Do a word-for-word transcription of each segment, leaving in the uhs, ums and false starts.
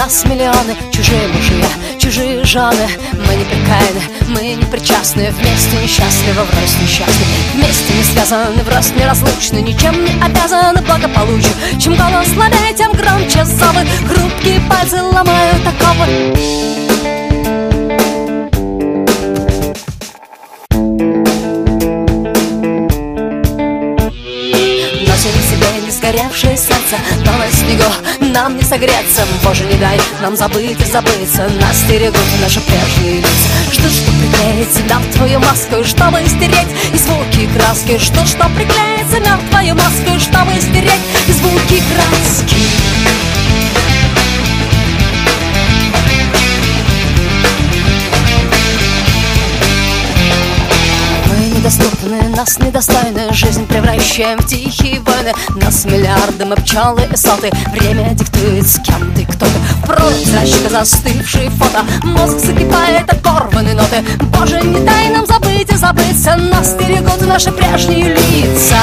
нас миллионы, чужие мужья, чужие жены. Мы неприкаянны, мы не причастны, вместе несчастливы, врозь несчастны, вместе не связаны, врозь неразлучны, ничем не обязаны благополучию. Чем голос слабее, тем громче зовы, хрупкие пальцы ломают оковы. Сгоревшее сердце, но на снегу нам не согреться. Боже, не дай нам забыть и забыться, нас стерегут наши прежние лица. Что, что приклеить себя в твою маску, чтобы стереть и звуки, и краски. Что, что приклеить себя в твою маску, чтобы стереть и звуки, и краски. Доступны, нас недостойны, жизнь превращаем в тихие войны. Нас миллиарды, мы пчелы и соты, время диктует, с кем ты, кто ты. Прозрачно застывшие фото, мозг закипает от порванной ноты. Боже, не дай нам забыть и забыться, нас стерегут наши прежние лица.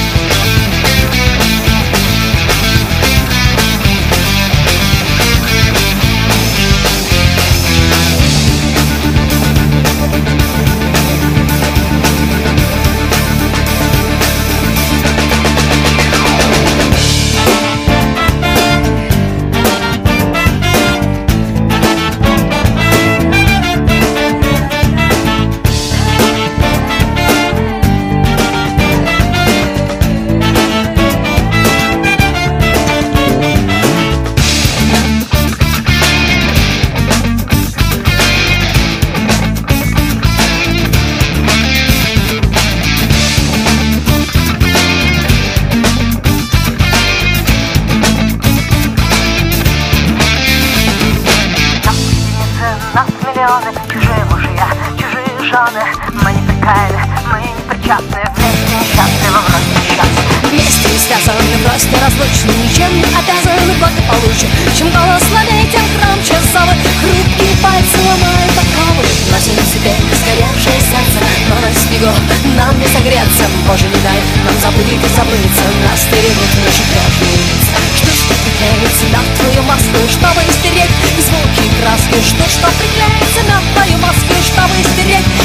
Чужие мужья, чужие жены. Мы неприкаянны, мы не причастны, вместе несчастливы, врозь несчастны, вместе не связаны, врозь неразлучны, ничем не обязаны благополучию. Чем голос слабее, тем громче зовы, хрупкие пальцы ломают оковы. Носим в себе сгоревшее сердце, но на снегу нам не согреться. Боже, не дай нам забыть и забыться, нас стерегут наши прежние лица. Что, что приклеит себя в твою маску, чтобы стереть и звуки, и краски. Что, что приклеит себя в твою маску, чтобы стереть